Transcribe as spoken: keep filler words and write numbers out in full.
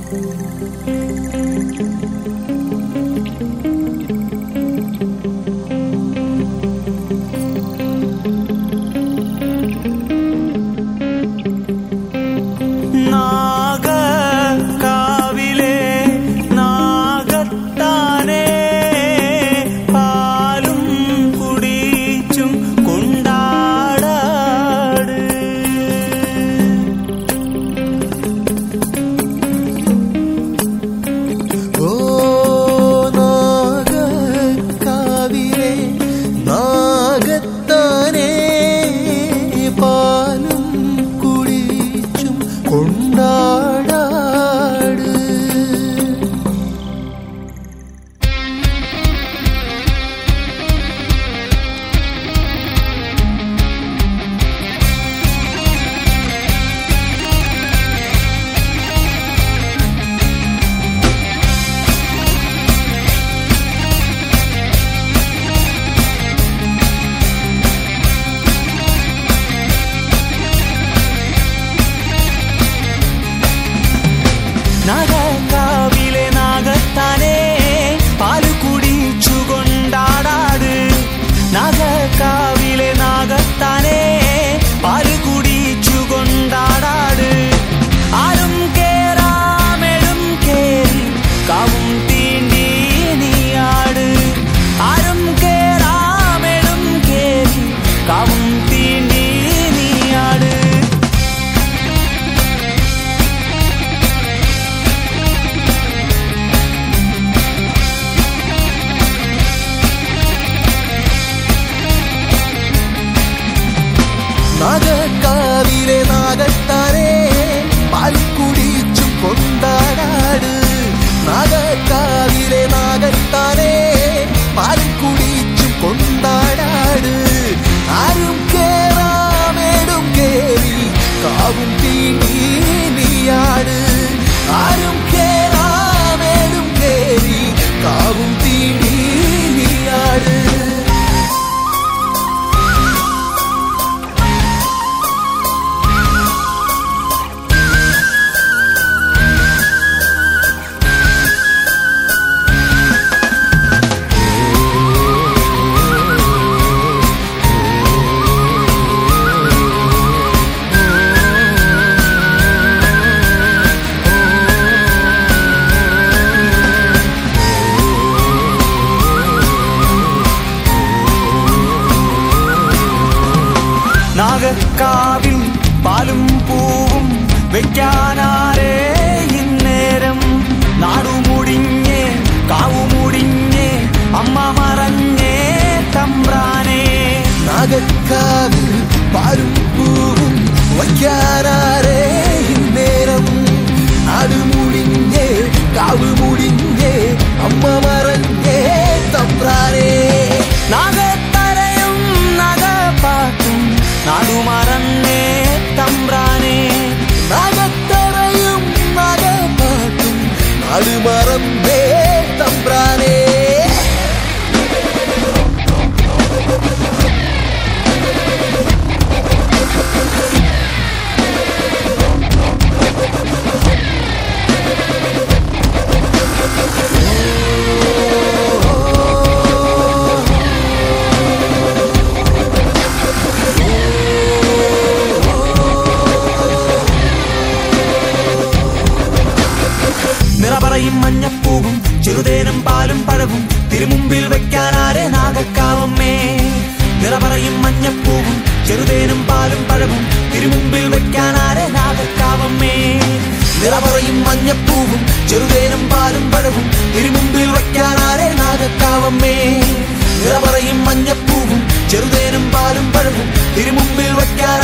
നാഗക്കാവിലെ നാഗത്താനെ പാല് കുടിച്ചു കൊണ്ടാടാട്. നാഗക്കാവിലെ നാഗത്താനെ പാല് കുടിച്ചു കൊണ്ടാടാട്. ആരും കേറാമെടും കേറി കാവും തീണ്ടി നീയാട്. ആരും കേറാമെടും കേറി കാവും തീണ്ടി നീയാട്. നാഗക്കാവിലെ നാഗത്താനെ പാല് കുടിച്ചു കൊണ്ടാടാട്. നാഗക്കാവിലെ നാഗത്താനെ പാല് കുടിച്ചു കൊണ്ടാടാട്. ആരും കേറാമേടും കേറി കാവും തീണ്ടി നീയാട്. ആരും കേറാമേടും കേറി കാവും തീണ്ടി നീയാട്. നാഗക്കാവിൽ പാലും പൂവും വെക്കാനാരേ ഇന്നേരം. നാടുമുടിഞ്ഞേ കാവുമുടിഞ്ഞേ അമ്മ മറഞ്ഞേ തമ്പ്രാനേ. നാഗക്കാവിൽ പാലും പൂവും വയ്ക്കാനാരേ ഇന്നേരം. നാടുമുടിഞ്ഞേ കാവുമുടിഞ്ഞേ അമ്മ മറഞ്ഞേ തമ്പ്രാനേ. നാഗത്തരയും നാഗപ്പാട്ടും നാടുമറന്നേ തമ്പ്രാനേ. നാഗത്തറയും നാഗപ്പാട്ടും നാടുമറന്നേ തമ്പ്രാനേ. നിറപറയും മഞ്ഞപ്പൂവും ചെറുതേനും പാലും പഴവും തിരുമുമ്പിൽ വെക്കാനാരെ നാഗക്കാവമ്മേ. നിറപറയും മഞ്ഞപ്പൂവും ചെറുതേനും പാലും പഴവും തിരുമുമ്പിൽ വെക്കാനാരെ നാഗക്കാവമ്മേ. നിറപറയും മഞ്ഞപ്പൂവും ചെറുതേനും പാലും പഴവും തിരുമുമ്പിൽ വെക്കാനാരെ നാഗക്കാവമ്മേ. നിറപറയും മഞ്ഞപ്പൂവും ചെറുതേനും പാലും പഴവും തിരുമുമ്പിൽ വെക്കാൻ